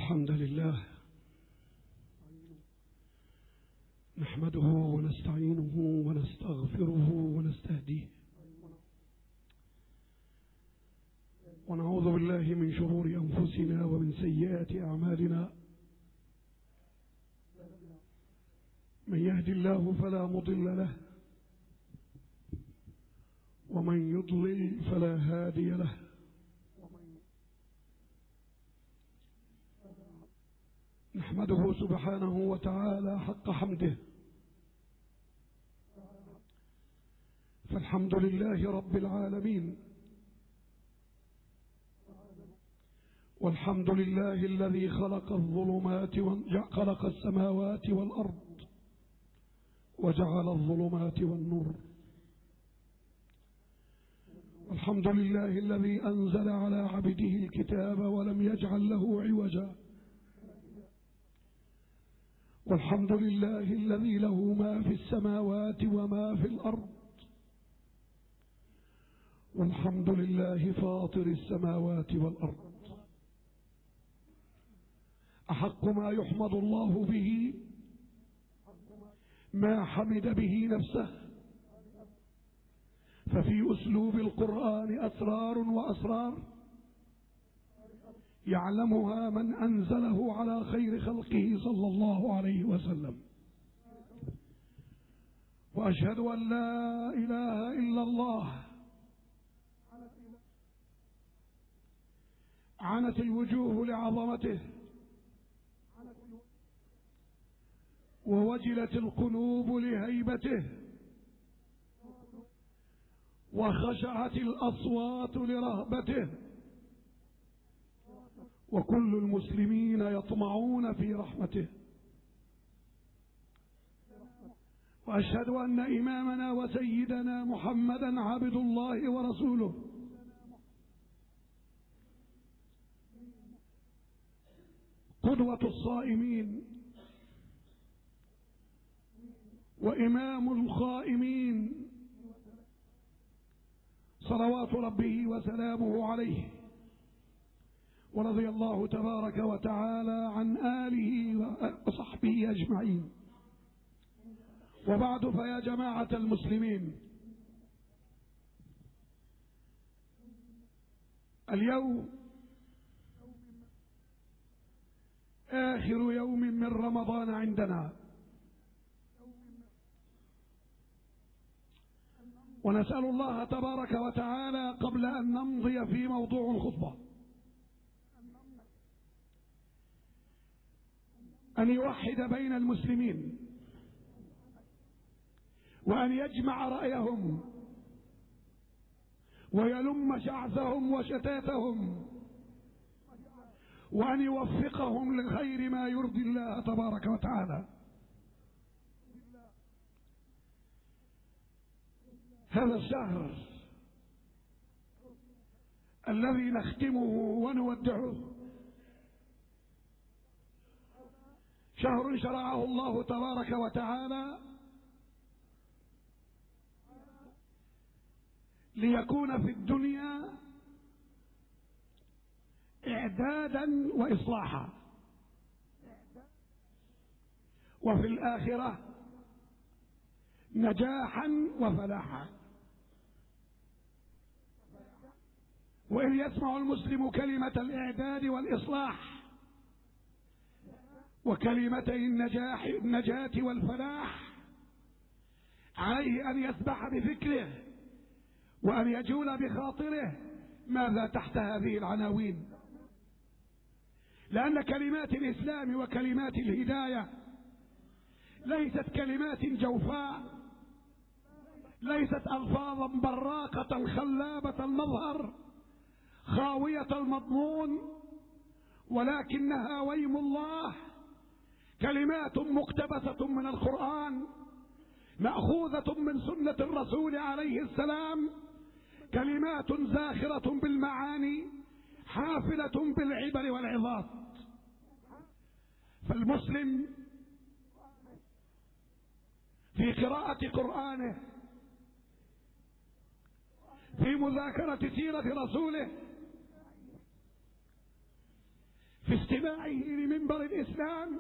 الحمد لله نحمده ونستعينه ونستغفره ونستهديه ونعوذ بالله من شرور أنفسنا ومن سيئات أعمالنا. من يهد الله فلا مضل له ومن يضلل فلا هادي له. نحمده سبحانه وتعالى حق حمده، فالحمد لله رب العالمين، والحمد لله الذي خلق الظلمات خلق السماوات والأرض وجعل الظلمات والنور. والحمد لله الذي أنزل على عبده الكتاب ولم يجعل له عوجا. والحمد لله الذي له ما في السماوات وما في الأرض. والحمد لله فاطر السماوات والأرض. أحق ما يحمد الله به ما حمد به نفسه، ففي أسلوب القرآن أسرار وأسرار يعلمها من أنزله على خير خلقه صلى الله عليه وسلم. وأشهد أن لا إله إلا الله. عنت الوجوه لعظمته ووجلت القلوب لهيبته وخشعت الأصوات لرهبته، وكل المسلمين يطمعون في رحمته. وأشهد أن إمامنا وسيدنا محمدا عبد الله ورسوله، قدوة الصائمين وإمام الخائمين، صلوات ربه وسلامه عليه. ورضي الله تبارك وتعالى عن آله وصحبه أجمعين. وبعد، فيا جماعة المسلمين، اليوم آخر يوم من رمضان عندنا، ونسأل الله تبارك وتعالى قبل أن نمضي في موضوع الخطبة أن يوحد بين المسلمين، وأن يجمع رأيهم ويلم شعثهم وشتاتهم، وأن يوفقهم لخير ما يرضي الله تبارك وتعالى. هذا الشهر الذي نختمه ونودعه شهر شرعه الله تبارك وتعالى ليكون في الدنيا إعدادا وإصلاحا، وفي الآخرة نجاحا وفلاحا. وإن يسمع المسلم كلمة الإعداد والإصلاح وكلمتي النجاة والفلاح، عليه أن يسبح بفكره وأن يجول بخاطره ماذا تحت هذه العناوين، لأن كلمات الإسلام وكلمات الهداية ليست كلمات جوفاء، ليست ألفاظا براقة خلابة المظهر خاوية المضمون، ولكنها ويم الله كلمات مقتبسة من القرآن، مأخوذة من سنة الرسول عليه السلام، كلمات زاخرة بالمعاني حافلة بالعبر والعظات. فالمسلم في قراءة قرآنه، في مذاكرة سيرة رسوله، في استماعه لمنبر الإسلام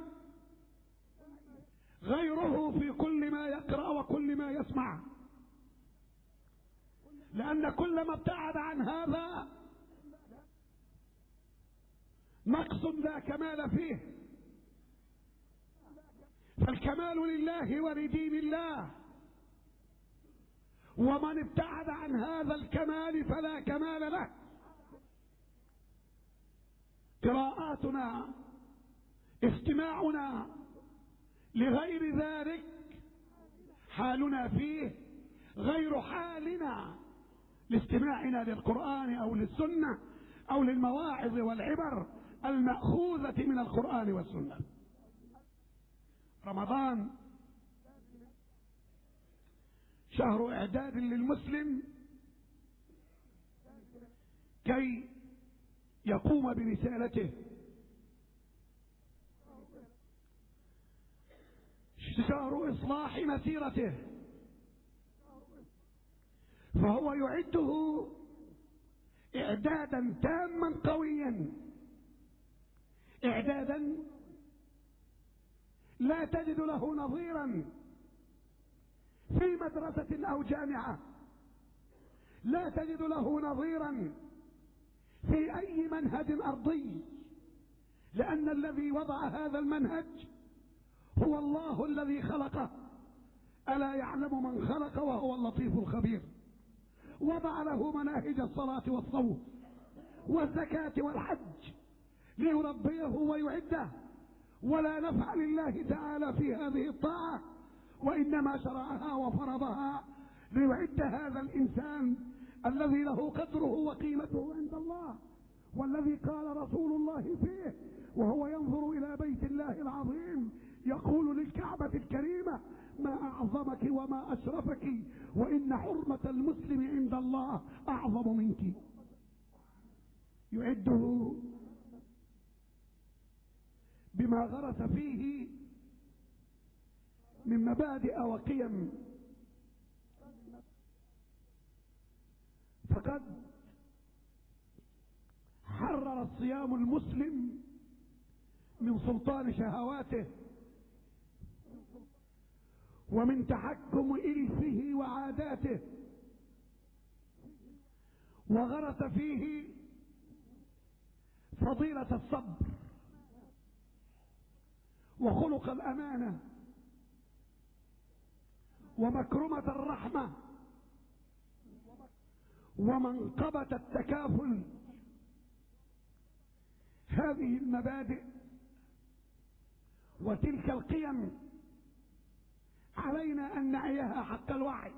غيره في كل ما يقرأ وكل ما يسمع، لأن كل ما ابتعد عن هذا نقص لا كمال فيه. فالكمال لله ولدين الله، ومن ابتعد عن هذا الكمال فلا كمال له. قراءاتنا، استماعنا لغير ذلك حالنا فيه غير حالنا لاستماعنا للقرآن أو للسنة أو للمواعظ والعبر المأخوذة من القرآن والسنة. رمضان شهر إعداد للمسلم كي يقوم برسالته، شهر إصلاح مسيرته، فهو يعده إعدادا تاما قويا، إعدادا لا تجد له نظيرا في مدرسة أو جامعة، لا تجد له نظيرا في أي منهج أرضي، لأن الذي وضع هذا المنهج هو الله الذي خلقه، ألا يعلم من خلق وهو اللطيف الخبير. وضع له مناهج الصلاة والصوم والزكاة والحج ليربيه ويعده، ولا نفع لله تعالى في هذه الطاعة، وإنما شرعها وفرضها ليعد هذا الإنسان الذي له قدره وقيمته عند الله، والذي قال رسول الله فيه وهو ينظر إلى بيت الله العظيم يقول للكعبة الكريمة: ما أعظمك وما أشرفك، وإن حرمة المسلم عند الله أعظم منك. يعده بما غرس فيه من مبادئ وقيم، فقد حرر الصيام المسلم من سلطان شهواته ومن تحكم إلفه وعاداته، وغرس فيه فضيلة الصبر وخلق الأمانة ومكرمة الرحمة ومنقبة التكافل. هذه المبادئ وتلك القيم علينا أن نعيها حق الوعي،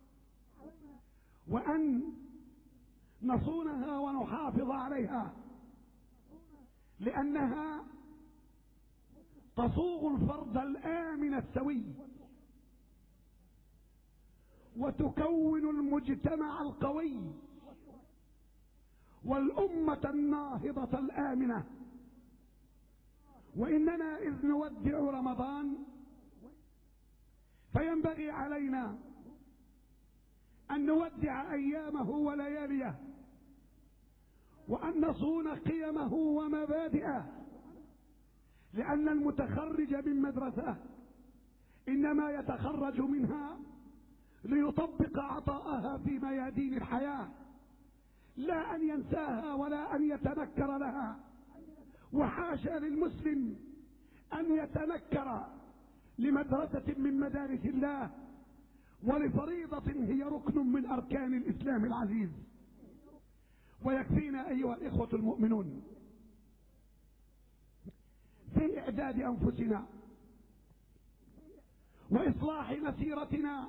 وأن نصونها ونحافظ عليها، لأنها تصوغ الفرد الآمن السوي، وتكون المجتمع القوي والأمة الناهضة الآمنة. وإننا إذ نودع رمضان فينبغي علينا أن نودع أيامه ولياليه، وأن نصون قيمه ومبادئه، لأن المتخرج من مدرسة إنما يتخرج منها ليطبق عطاءها في ميادين الحياة، لا أن ينساها ولا أن يتنكر لها. وحاشا للمسلم أن يتنكر لمدرسة من مدارس الله ولفريضة هي ركن من أركان الإسلام العزيز. ويكفينا أيها الإخوة المؤمنون في إعداد أنفسنا وإصلاح مسيرتنا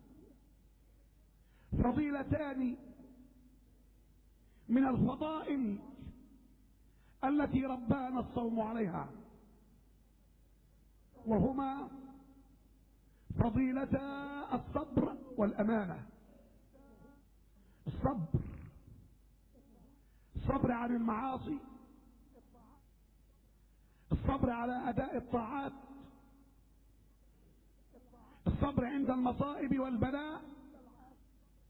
فضيلتان من الفضائل التي ربانا الصوم عليها، وهما فضيلتا الصبر والأمانة. الصبر عن المعاصي، الصبر على أداء الطاعات، الصبر عند المصائب والبلاء،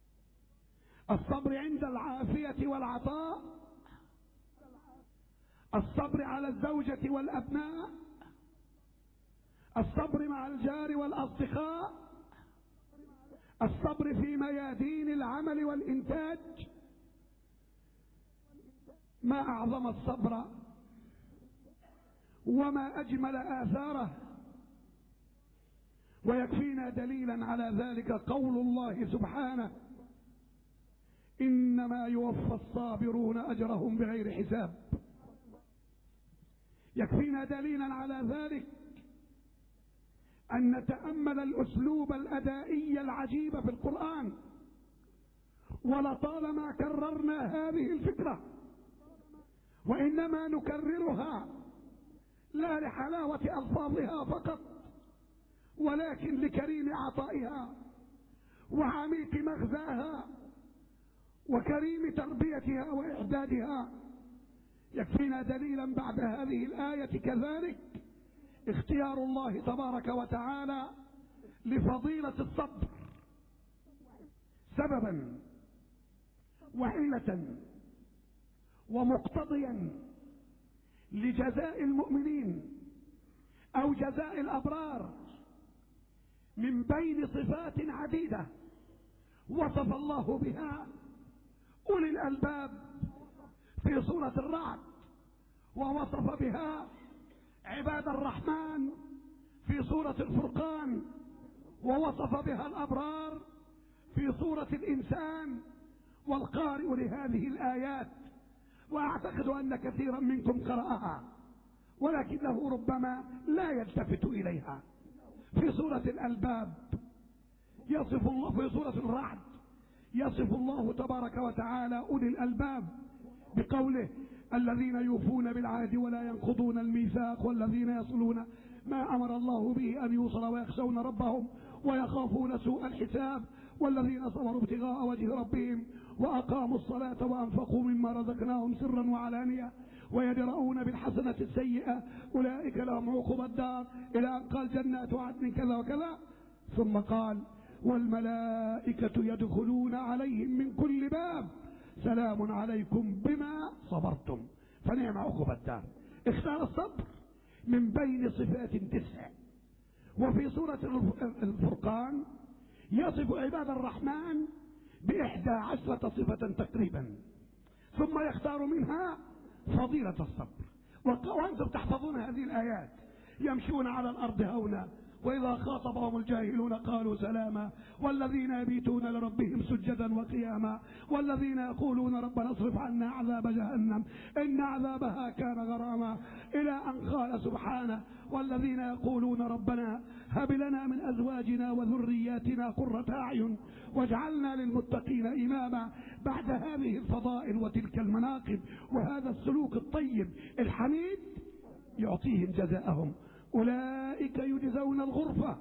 الصبر عند العافية والعطاء، الصبر على الزوجة والأبناء، الصبر مع الجار والأصدقاء، الصبر في ميادين العمل والإنتاج. ما أعظم الصبر وما أجمل آثاره. ويكفينا دليلا على ذلك قول الله سبحانه: إنما يوفى الصابرون أجرهم بغير حساب. يكفينا دليلا على ذلك أن نتأمل الأسلوب الأدائي العجيب في القرآن. ولطالما كررنا هذه الفكرة، وإنما نكررها لا لحلاوة ألفاظها فقط، ولكن لكريم عطائها وعميق مغزاها وكريم تربيتها وإعدادها. يكفينا دليلا بعد هذه الآية كذلك اختيار الله تبارك وتعالى لفضيلة الصبر سببا وعلة ومقتضيا لجزاء المؤمنين أو جزاء الأبرار من بين صفات عديدة وصف الله بها أولي الألباب في سورة الرعد، ووصف بها عباد الرحمن في سورة الفرقان، ووصف بها الأبرار في سورة الإنسان. والقارئ لهذه الآيات، وأعتقد أن كثيرا منكم قرأها ولكنه ربما لا يلتفت إليها، في سورة الألباب يصف الله، في سورة الرعد يصف الله تبارك وتعالى أولي الألباب بقوله: الذين يوفون بالعهد ولا ينقضون الميثاق والذين يصلون ما أمر الله به أن يوصل ويخشون ربهم ويخافون سوء الحساب والذين صبروا ابتغاء وجه ربهم وأقاموا الصلاة وأنفقوا مما رزقناهم سرا وعلانية ويدرؤون بالحسنة السيئة أولئك لهم عقبى الدار، إلى أن قال: جنات عدن كذا وكذا. ثم قال: والملائكة يدخلون عليهم من كل باب سلام عليكم بما صبرتم فنعم عقبى الدار. اختار الصبر من بين صفات 9. وفي سورة الفرقان يصف عباد الرحمن ب11 صفة تقريبا، ثم يختار منها فضيلة الصبر. وأنتم تحفظون هذه الآيات: يمشون على الأرض هونا وإذا خاطبهم الجاهلون قالوا سلاما والذين يبيتون لربهم سجدا وقياما والذين يقولون ربنا اصرف عنا عذاب جهنم إن عذابها كان غراما، إلى أن قال سبحانه: والذين يقولون ربنا هب لنا من أزواجنا وذرياتنا قرة أعين واجعلنا للمتقين إماما. بعد هذه الفضائل وتلك المناقب وهذا السلوك الطيب الحميد يعطيهم جزاءهم: أولئك يجزون الغرفة.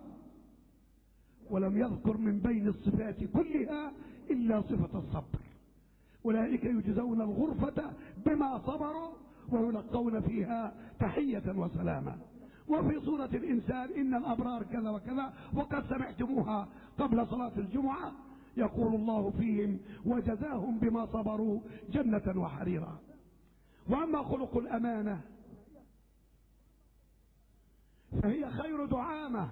ولم يذكر من بين الصفات كلها إلا صفة الصبر. أولئك يجزون الغرفة بما صبروا ويلقون فيها تحية وسلاما. وفي سورة الإنسان: إن الأبرار كذا وكذا، وقد سمعتموها قبل صلاة الجمعة، يقول الله فيهم: وجزاهم بما صبروا جنة وحريرا. وأما خلق الأمانة فهي خير دعامة.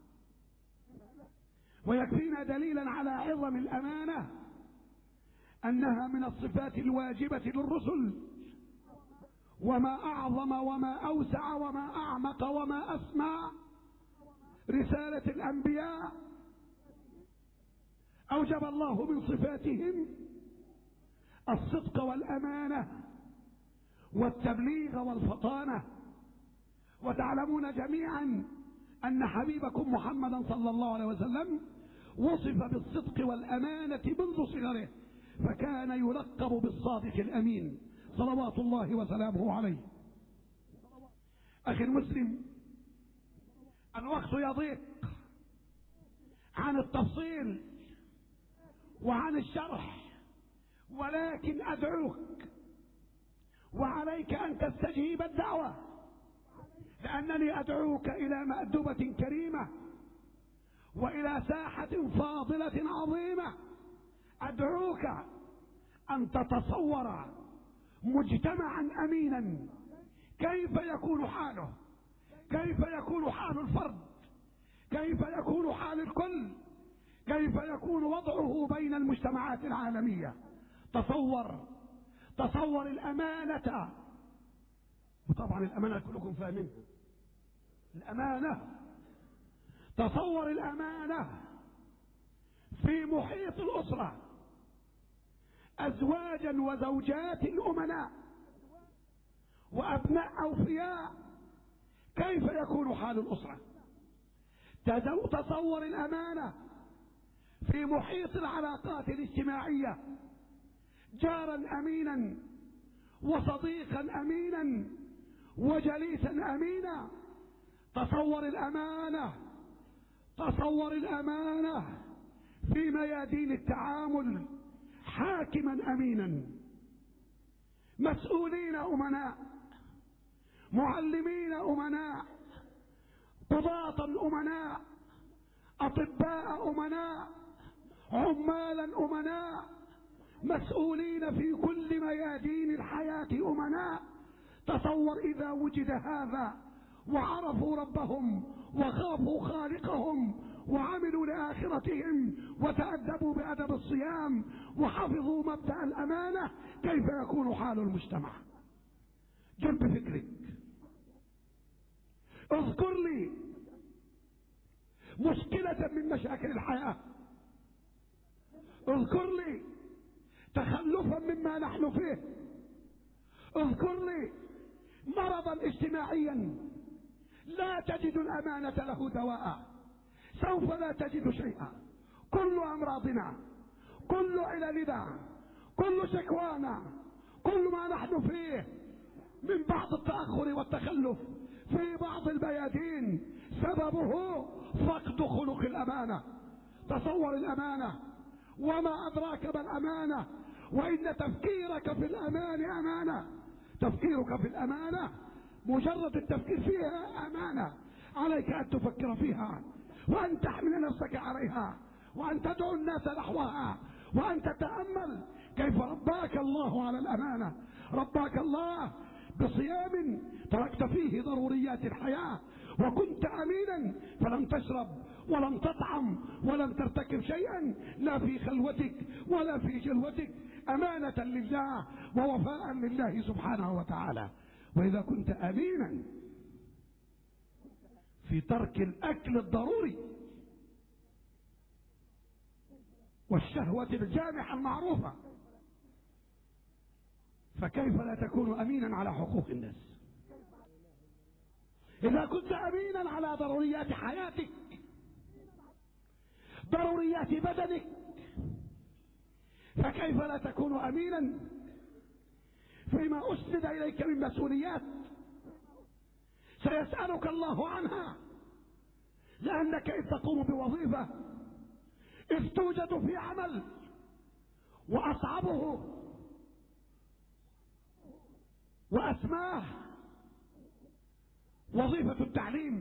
ويكفينا دليلا على عظم الأمانة أنها من الصفات الواجبة للرسل. وما أعظم وما أوسع وما أعمق وما أسمع رسالة الأنبياء أوجب الله من صفاتهم الصدق والأمانة والتبليغ والفطانة. وتعلمون جميعا أن حبيبكم محمدا صلى الله عليه وسلم وصف بالصدق والأمانة منذ صغره، فكان يلقب بالصادق الأمين صلوات الله وسلامه عليه. أخي المسلم، الوقت يضيق عن التفصيل وعن الشرح، ولكن أدعوك وعليك أن تستجيب الدعوة، لأنني أدعوك إلى مأدبة كريمة وإلى ساحة فاضلة عظيمة. أدعوك أن تتصور مجتمعا أمينا كيف يكون حاله؟ كيف يكون حال الفرد؟ كيف يكون حال الكل؟ كيف يكون وضعه بين المجتمعات العالمية؟ تصور الأمانة، وطبعا الأمانة كلكم فاهمين الأمانة. تصور الأمانة في محيط الأسرة، أزواجا وزوجات أمناء وأبناء أوفياء، كيف يكون حال الأسرة؟ تصور الأمانة في محيط العلاقات الاجتماعية، جارا أمينا وصديقا أمينا وجليسا أمينا. تصور الأمانة في ميادين التعامل، حاكما أمينا، مسؤولين أمناء، معلمين أمناء، قضاة أمناء، أطباء أمناء، عمالا أمناء، مسؤولين في كل ميادين الحياة أمناء. تصور إذا وجد هذا وعرفوا ربهم وخافوا خالقهم وعملوا لآخرتهم وتأدبوا بأدب الصيام وحفظوا مبدأ الأمانة، كيف يكون حال المجتمع؟ جنب فكرك، اذكر لي مشكلة من مشاكل الحياة، اذكر لي تخلفا مما نحن فيه، اذكر لي مرضا اجتماعيا لا تجد الأمانة له دواء، سوف لا تجد شيئا. كل أمراضنا، كل عللنا، كل شكوانا، كل ما نحن فيه من بعض التأخر والتخلف في بعض الميادين سببه فقد خلق الأمانة. تصور الأمانة، وما أدراك ما الأمانة، وإن تفكيرك في الأمان أمانة. تفكيرك في الأمانة، مجرد التفكير فيها أمانة، عليك أن تفكر فيها وأن تحمل نفسك عليها وأن تدعو الناس نحوها وأن تتأمل كيف رباك الله على الأمانة. رباك الله بصيام تركت فيه ضروريات الحياة وكنت أمينا، فلم تشرب ولم تطعم ولم ترتكب شيئا، لا في خلوتك ولا في جلوتك، أمانة لله ووفاء لله سبحانه وتعالى. وإذا كنت أمينا في ترك الأكل الضروري والشهوة الجامحة المعروفة، فكيف لا تكون أمينا على حقوق الناس؟ إذا كنت أمينا على ضروريات حياتك، ضروريات بدنك، فكيف لا تكون أمينا فيما أسند إليك من مسؤوليات سيسألك الله عنها، لأنك إذ تقوم بوظيفة، إذ توجد في عمل وأصعبه وأسماه وظيفة التعليم،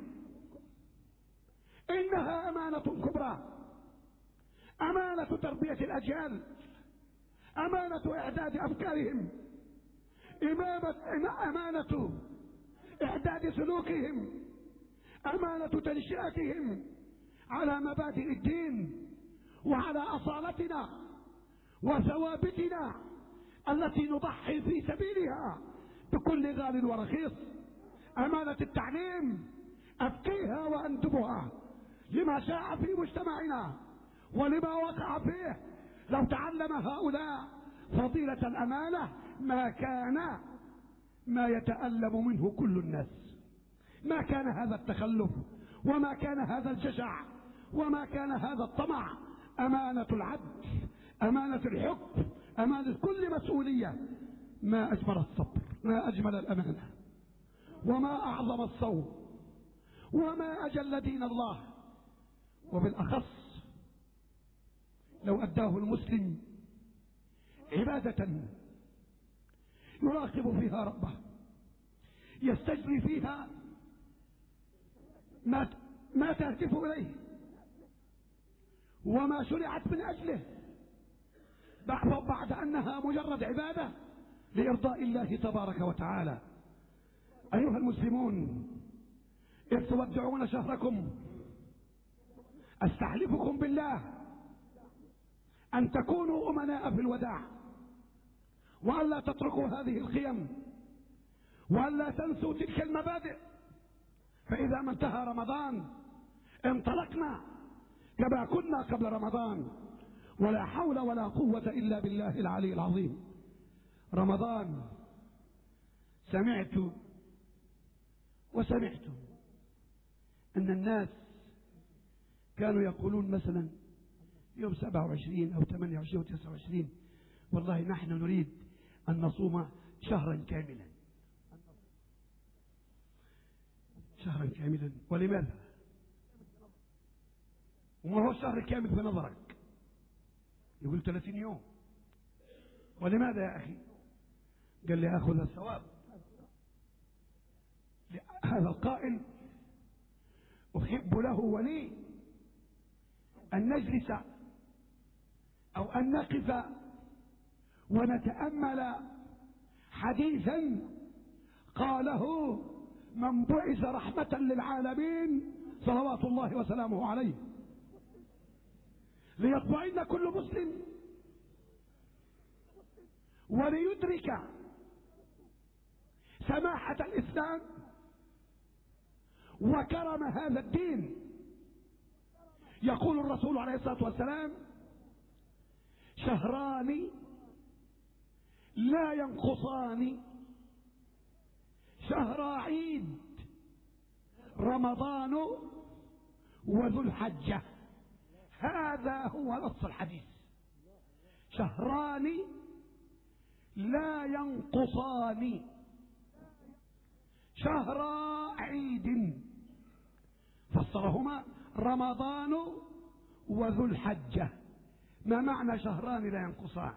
إنها أمانة كبرى، أمانة تربية الأجيال، أمانة إعداد أفكارهم، أمانة إعداد سلوكهم، أمانة تنشئتهم على مبادئ الدين وعلى أصالتنا وثوابتنا التي نضحي في سبيلها بكل غال ورخيص. أمانة التعليم أبقيها وأنتبها لما شاع في مجتمعنا ولما وقع فيه. لو تعلم هؤلاء فضيلة الأمانة ما يتألم منه كل الناس، ما كان هذا التخلف وما كان هذا الجشع وما كان هذا الطمع. أمانة العدل، أمانة الحكم، أمانة كل مسؤولية. ما أجمل الصبر، ما أجمل الأمانة، وما أعظم الصوم، وما أجل دين الله. وبالأخص لو أداه المسلم عبادة يراقب فيها ربه، يستجري فيها ما تهدف إليه وما شرعت من أجله، بعد أنها مجرد عبادة لإرضاء الله تبارك وتعالى. أيها المسلمون، إذ تودعون شهركم أستحلفكم بالله أن تكونوا أمناء في الوداع، وأن لا تتركوا هذه القيم، وأن لا تنسوا تلك المبادئ. فإذا ما انتهى رمضان انطلقنا كما كنا قبل رمضان، ولا حول ولا قوة إلا بالله العلي العظيم. رمضان سمعت أن الناس كانوا يقولون مثلا يوم 27 أو 28 أو 29 والله نحن نريد أن نصوم شهرا كاملا. شهرا كاملا ولماذا؟ وما هو الشهر الكامل في نظرك؟ يقول 30 يوم. ولماذا يا أخي؟ قال لي أخذ الثواب. هذا القائل أحب له ولي أن نجلس أو أن نقف ونتأمل حديثا قاله من بعث رحمة للعالمين صلوات الله وسلامه عليه، ليطمئن كل مسلم وليدرك سماحة الإسلام وكرم هذا الدين. يقول الرسول عليه الصلاة والسلام: شهران لا ينقصان، شهر عيد رمضان وذو الحجة. هذا هو نص الحديث. شهران لا ينقصان، شهر عيد فسرهما رمضان وذو الحجة. ما معنى شهران لا ينقصان؟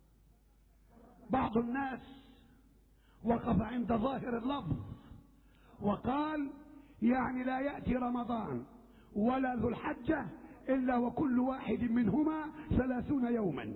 بعض الناس وقف عند ظاهر اللفظ وقال يعني لا يأتي رمضان ولا ذو الحجة إلا وكل واحد منهما 30 يوما.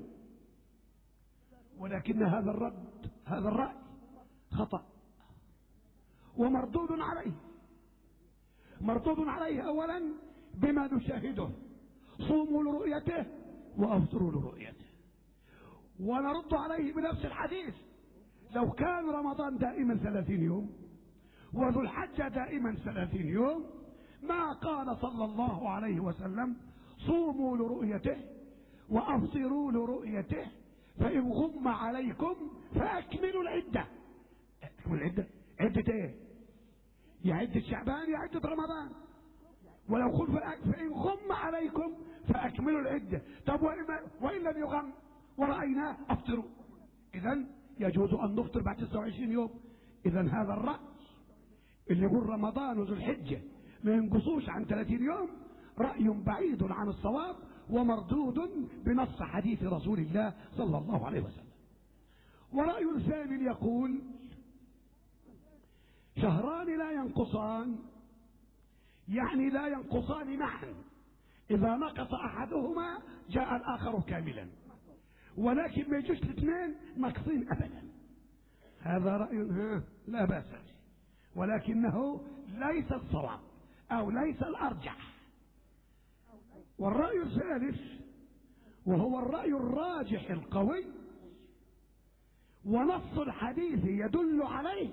ولكن هذا الرأي خطأ ومردود عليه. مردود عليه أولا بما نشاهده: صوموا لرؤيته وأفطروا لرؤيته. ونرد عليه بنفس الحديث: لو كان رمضان دائما 30 يوم وذو الحجة دائما 30 يوم ما قال صلى الله عليه وسلم: صوموا لرؤيته وأفطروا لرؤيته فإن غم عليكم فأكملوا العدة. أكملوا العدة؟ عدة إيه؟ يا عدة شعبان يا عدة رمضان. ولو قل فإن غم عليكم فأكملوا العدة. طب وإن لم يغم ورأيناه أفطروا. إذن يجوز أن نفطر بعد 29 يوم. إذن هذا الرأي اللي يقول رمضان وذو الحجة ما ينقصوش عن 30 يوم رأي بعيد عن الصواب ومردود بنص حديث رسول الله صلى الله عليه وسلم. ورأي ثاني يقول: شهران لا ينقصان، يعني لا ينقصان معا، إذا نقص أحدهما جاء الآخر كاملا، ولكن ما يجوش الاثنين ناقصين أبدا. هذا رأي لا بأس به، ولكنه ليس الصواب أو ليس الأرجح. والرأي الثالث وهو الرأي الراجح القوي ونص الحديث يدل عليه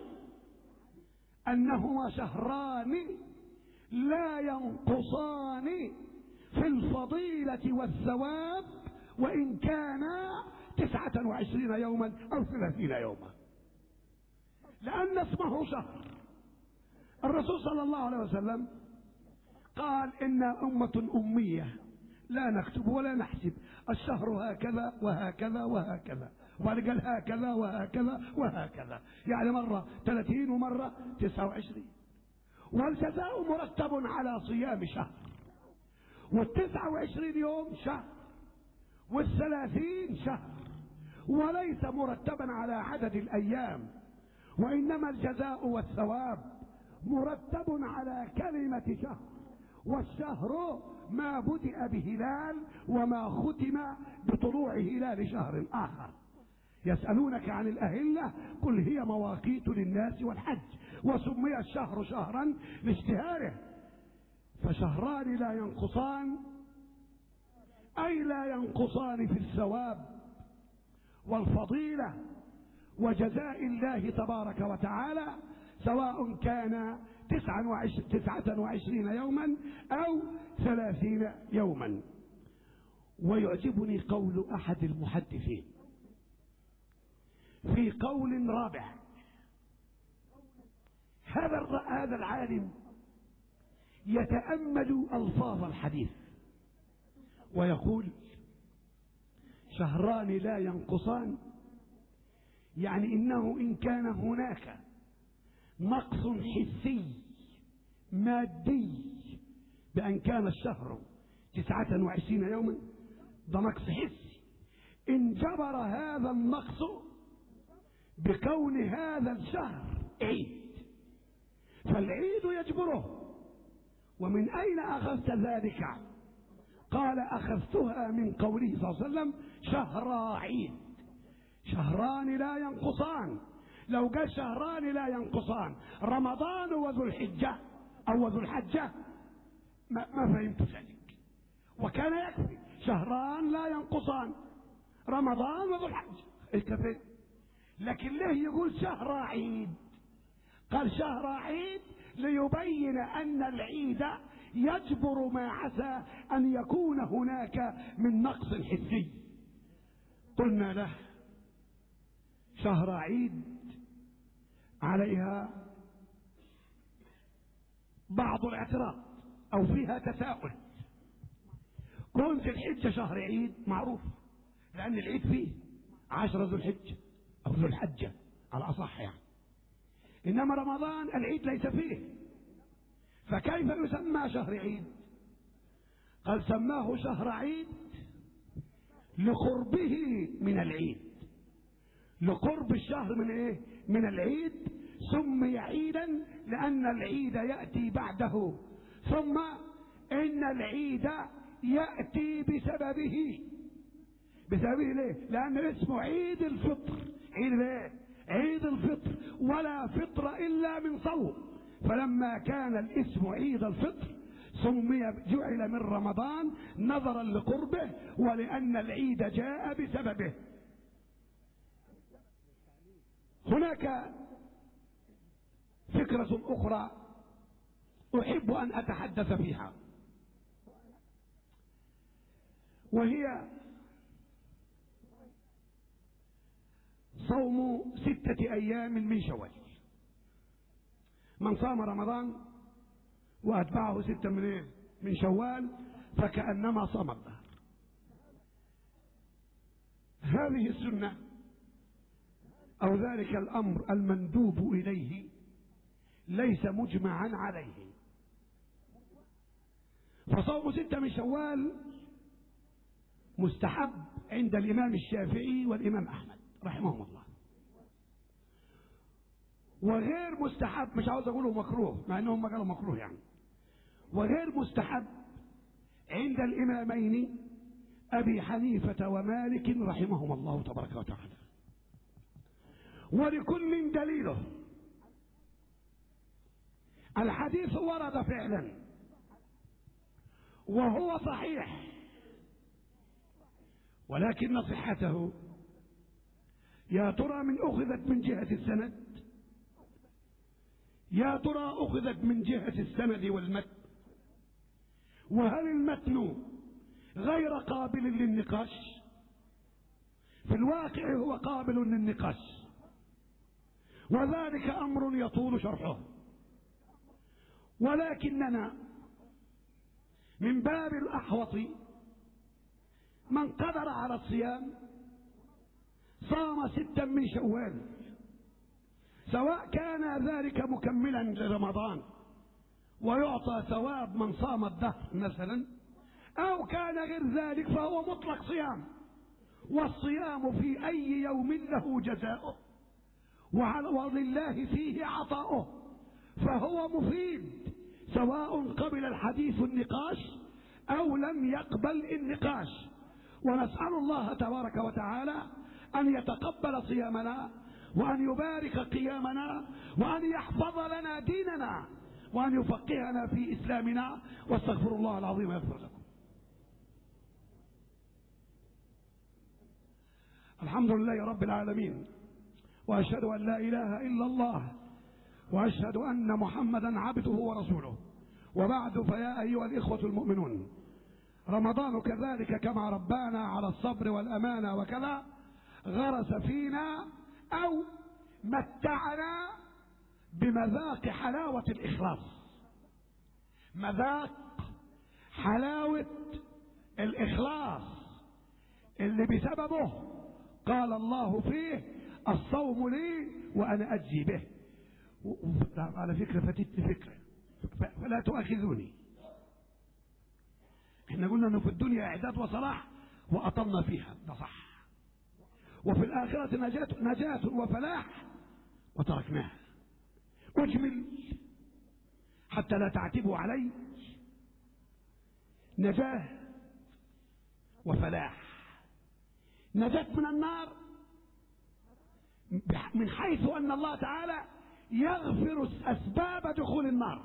أنهما شهران لا ينقصان في الفضيلة والثواب وإن كانا 29 يوما أو 30 يوما، لأن اسمه شهر. الرسول صلى الله عليه وسلم قال: إنا أمة أمية لا نكتب ولا نحسب، الشهر هكذا وهكذا وهكذا، وقال هكذا وهكذا وهكذا، يعني مرة 30 ومرة 29. والجزاء مرتب على صيام شهر، وال29 يوم شهر، وال30 شهر، وليس مرتبا على عدد الأيام، وإنما الجزاء والثواب مرتب على كلمة شهر. والشهر ما بدأ بهلال وما ختم بطلوع هلال شهر آخر. يسألونك عن الأهلة قل هي مواقيت للناس والحج، وسمي الشهر شهرا لاشتهاره. فشهران لا ينقصان، أي لا ينقصان في الثواب والفضيلة وجزاء الله تبارك وتعالى، سواء كان 29 يوما أو 30 يوما. ويعجبني قول أحد المحدثين في قول رابع. هذا العالم يتأمل ألفاظ الحديث ويقول شهران لا ينقصان، يعني إنه إن كان هناك نقص حسي مادي بأن كان الشهر 29 يوما، ده نقص حسي، انجبر هذا النقص بكون هذا الشهر عيد، فالعيد يجبره. ومن أين أخذت ذلك؟ قال أخذتها من قوله صلى الله عليه وسلم شهر عيد، شهران لا ينقصان. لو قال شهران لا ينقصان رمضان وذو الحجة أو ذو الحجة ما فهمت ذلك، وكان يكفي شهران لا ينقصان رمضان وذو الحجة الكفي. لكن ليه يقول شهر عيد؟ قال شهر عيد ليبين أن العيد يجبر ما عسى أن يكون هناك من نقص حسي. قلنا له شهر عيد عليها بعض الاعتراض أو فيها تساؤل. كون ذي الحجة شهر عيد معروف، لأن العيد فيه 10 ذو الحجة أو ذو الحجة على الأصح يعني، إنما رمضان العيد ليس فيه، فكيف يسمى شهر عيد؟ قال سماه شهر عيد لقربه من العيد، لقرب الشهر من ايه؟ من العيد سمي عيدا لأن العيد يأتي بعده، ثم إن العيد يأتي بسببه ليه؟ لأن اسمه عيد الفطر. عيد ايه؟ عيد الفطر، ولا فطر إلا من صوم، فلما كان الاسم عيد الفطر سمي جعل من رمضان نظرا لقربه ولأن العيد جاء بسببه. هناك فكرة أخرى أحب أن أتحدث فيها، وهي صوم 6 أيام من شوال. من صام رمضان وأتبعه 6 من شوال فكأنما صام الدهر. هذه السنة أو ذلك الأمر المندوب إليه ليس مجمعا عليه، فصوم 6 من شوال مستحب عند الإمام الشافعي والإمام أحمد رحمهم الله، وغير مستحب، مش عاوز أقوله مكروه مع أنهم قالوا مكروه يعني، وغير مستحب عند الإمامين أبي حنيفة ومالك رحمهم الله تبارك وتعالى. ولكل دليله، الحديث ورد فعلا وهو صحيح، ولكن صحته يا ترى أخذت من جهة السند، يا ترى أخذت من جهة السند والمتن، وهل المتن غير قابل للنقاش؟ في الواقع هو قابل للنقاش، وذلك أمر يطول شرحه، ولكننا من باب الأحوط من قدر على الصيام صام 6 من شوال، سواء كان ذلك مكملا لرمضان ويعطى ثواب من صام الدهر مثلا، أو كان غير ذلك فهو مطلق صيام، والصيام في أي يوم له جزاؤه ولله فيه عطاؤه، فهو مفيد سواء قبل الحديث النقاش أو لم يقبل النقاش. ونسأل الله تبارك وتعالى أن يتقبل صيامنا، وأن يبارك قيامنا، وأن يحفظ لنا ديننا، وأن يفقهنا في إسلامنا. واستغفر الله العظيم يغفر لكم. الحمد لله رب العالمين، وأشهد أن لا إله إلا الله، وأشهد أن محمدا عبده ورسوله. وبعد، فيا أيها الإخوة المؤمنون، رمضان كذلك كما ربانا على الصبر والأمانة وكذا، غرس فينا أو متعنا بمذاق حلاوة الإخلاص، مذاق حلاوة الإخلاص اللي بسببه قال الله فيه: الصوم لي وأنا أجزي به. على فكرة فاتتني فكرة فلا تؤاخذوني. احنا قلنا انه في الدنيا اعداد وصلاح واطلنا فيها، ده صح، وفي الآخرة نجاة وفلاح وتركناها. اجمل حتى لا تعتبوا علي، نجاة وفلاح. نجاة من النار من حيث أن الله تعالى يغفر أسباب دخول النار،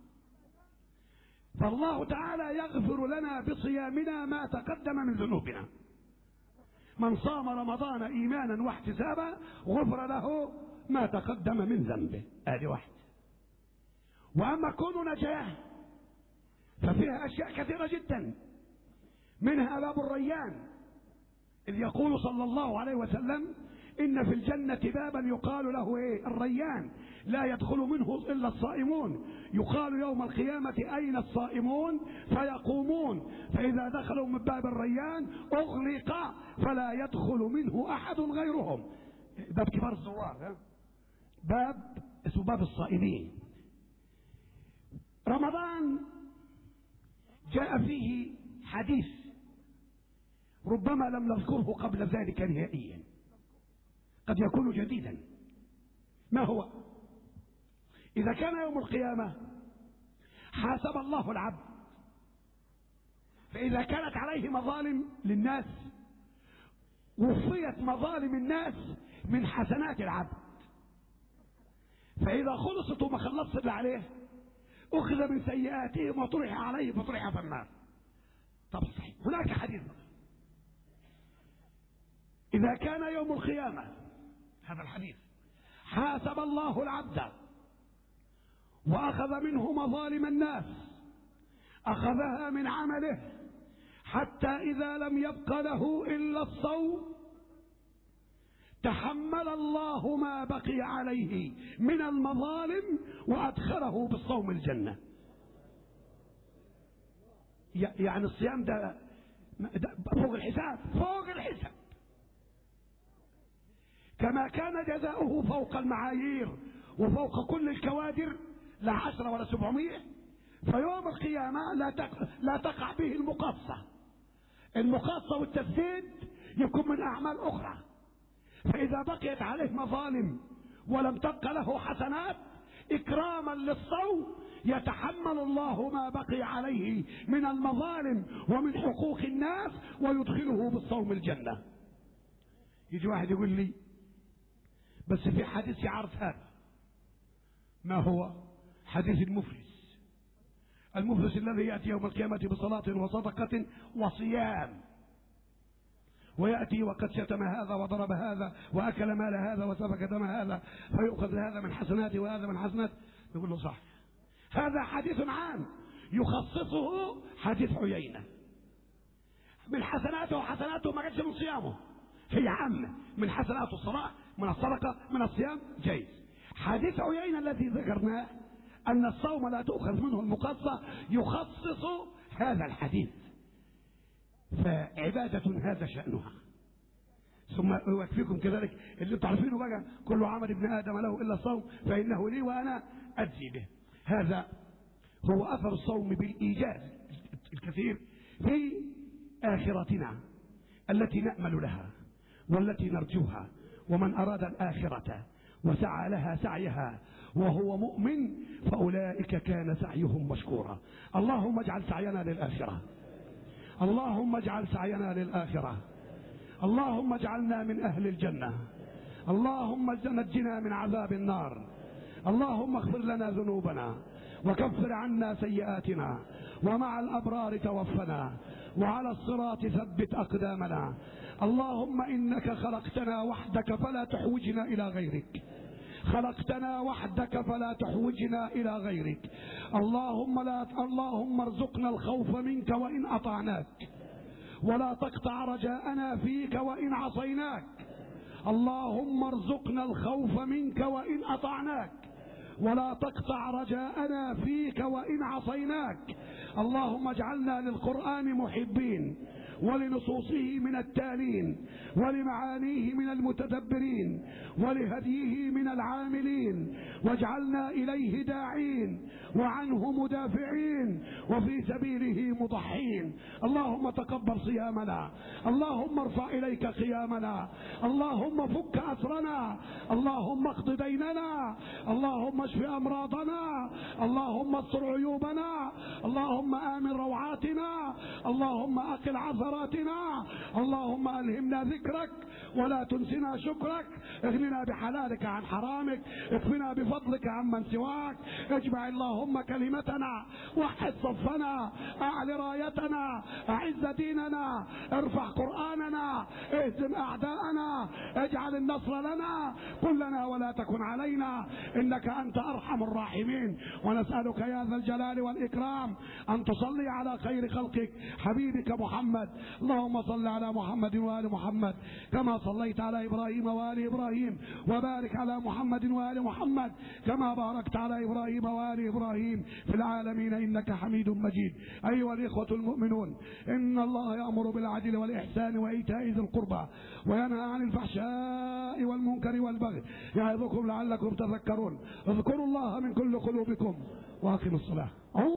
فالله تعالى يغفر لنا بصيامنا ما تقدم من ذنوبنا. من صام رمضان إيمانا واحتسابا غفر له ما تقدم من ذنبه. هذه واحدة. وأما كون نجاة ففيها أشياء كثيرة جدا، منها باب الريان، إذ يقول صلى الله عليه وسلم: إن في الجنة بابا يقال له الريان، لا يدخل منه إلا الصائمون، يقال يوم القيامة: أين الصائمون؟ فيقومون، فإذا دخلوا من باب الريان أغلق فلا يدخل منه أحد غيرهم. باب كبار الزوار، باب اسمه باب الصائمين. رمضان جاء فيه حديث ربما لم نذكره قبل ذلك نهائيا، قد يكون جديدا. ما هو؟ إذا كان يوم القيامة حاسب الله العبد، فإذا كانت عليه مظالم للناس وفيت مظالم الناس من حسنات العبد، فإذا خلصت وما خلصت اللي عليه أخذ من سيئاتهم وطرح عليه فطرح في النار. طب صحيح، هناك حديث: إذا كان يوم القيامة، هذا الحديث، حاسب الله العبد وأخذ منه مظالم الناس، أخذها من عمله حتى إذا لم يبق له إلا الصوم، تحمل الله ما بقي عليه من المظالم وأدخله بالصوم الجنة. يعني الصيام ده فوق الحساب، فوق الحساب. كما كان جزاؤه فوق المعايير وفوق كل الكوادر، لا 10 ولا 700، فيوم القيامة لا تقع به المقاصة. المقاصة والتسديد يكون من أعمال أخرى، فإذا بقيت عليه مظالم ولم تبق له حسنات، إكراما للصوم يتحمل الله ما بقي عليه من المظالم ومن حقوق الناس ويدخله بالصوم الجنة. يجي واحد يقول لي: بس في حديث يعرف هذا. ما هو؟ حديث المفلس. المفلس الذي يأتي يوم القيامة بصلاة وصدقة وصيام، ويأتي وقد شتم هذا وضرب هذا وأكل مال هذا وسفك دم هذا، فيؤخذ هذا من حسناته وهذا من حسناته. يقول له: صح، هذا حديث عام يخصصه حديث عيينة. من حسناته وحسناته ما جاتش من صيامه، هي عامة، من حسناته الصلاة، من الصدقة، من الصيام، جيد. حديث عيينة الذي ذكرناه أن الصوم لا تؤخذ منه المقصة يخصص هذا الحديث، فعبادة هذا شأنها. ثم يكفيكم كذلك اللي تعرفينه بقى: كل عمل ابن آدم له إلا الصوم فإنه لي وأنا أجزي به. هذا هو أثر الصوم بالإيجاز الكثير في آخرتنا التي نأمل لها والتي نرجوها. ومن أراد الآخرة وسعى لها سعيها وهو مؤمن فأولئك كان سعيهم مشكورا. اللهم اجعل سعينا للآخرة، اللهم اجعل سعينا للآخرة، اللهم اجعلنا من أهل الجنة. اللهم نجنا من عذاب النار. اللهم اغفر لنا ذنوبنا وكفر عنا سيئاتنا، ومع الأبرار توفنا، وعلى الصراط ثبت أقدامنا. اللهم إنك خلقتنا وحدك فلا تحوجنا إلى غيرك، خلقتنا وحدك فلا تحوجنا إلى غيرك. اللهم ارزقنا الخوف منك وإن أطعناك، ولا تقطع رجاءنا فيك وإن عصيناك. اللهم ارزقنا الخوف منك وإن أطعناك، ولا تقطع رجاءنا فيك وإن عصيناك. اللهم اجعلنا للقرآن محبين، ولنصوصه من التالين، ولمعانيه من المتدبرين، ولهديه من العاملين، واجعلنا إليه داعين وعنه مدافعين وفي سبيله مضحين. اللهم تقبل صيامنا، اللهم ارفع إليك قيامنا، اللهم فك أسرنا، اللهم اقض ديننا، اللهم اشف أمراضنا، اللهم استر عيوبنا، اللهم آمن روعاتنا، اللهم أقل عثراتنا، اللهم ألهمنا ذكرك ولا تنسنا شكرك، اغننا بحلالك عن حرامك، اكفنا بفضلك عمن سواك، اجمع اللهم كلمتنا، وحد صفنا، اعل رايتنا، اعز ديننا، ارفع قرآننا، اهزم اعداءنا، اجعل النصر لنا، قل لنا ولا تكن علينا، انك انت ارحم الراحمين. ونسألك يا ذا الجلال والإكرام ان تصلي على خير خلقك حبيبك محمد. اللهم صل على محمد وآل محمد كما صليت على إبراهيم وآل إبراهيم، وبارك على محمد وآل محمد كما باركت على إبراهيم وآل إبراهيم في العالمين إنك حميد مجيد. أيها الإخوة المؤمنون، إن الله يأمر بالعدل والإحسان وإيتاء ذي القربى وينهى عن الفحشاء والمنكر والبغي يعظكم لعلكم تذكرون. اذكروا الله من كل قلوبكم وأقيموا الصلاة.